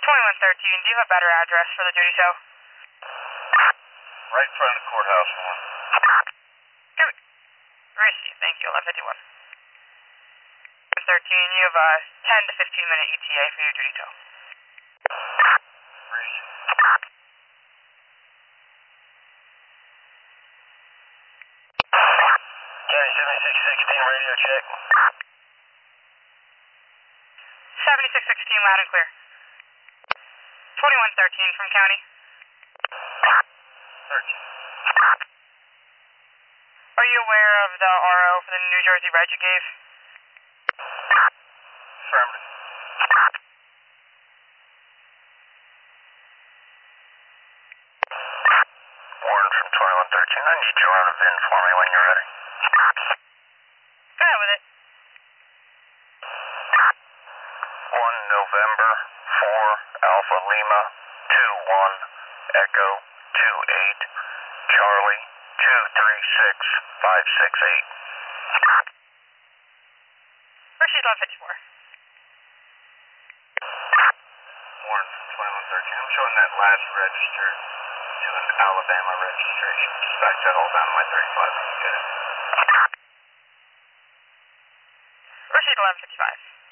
2113, do you have a better address for the duty show? Right in front of the courthouse, one. Good. Receive, thank you, 1151. 13, you have a 10 to 15 minute ETA for your duty tow. Receive. County 7616, radio check. 7616, loud and clear. 2113 from county. 13. Are you aware of the RO for the New Jersey reg you gave? Affirmative. Warren from 2113, I need you to run a VIN for me when you're ready. Go ahead with it. 1 November 4 Alpha Lima 21 Echo 28 Charlie 236568. Proceed 1154. Warren from 2113. I'm showing that last register to an Alabama registration. Dispatch that all down to my 35 when you get it. Proceed 1155.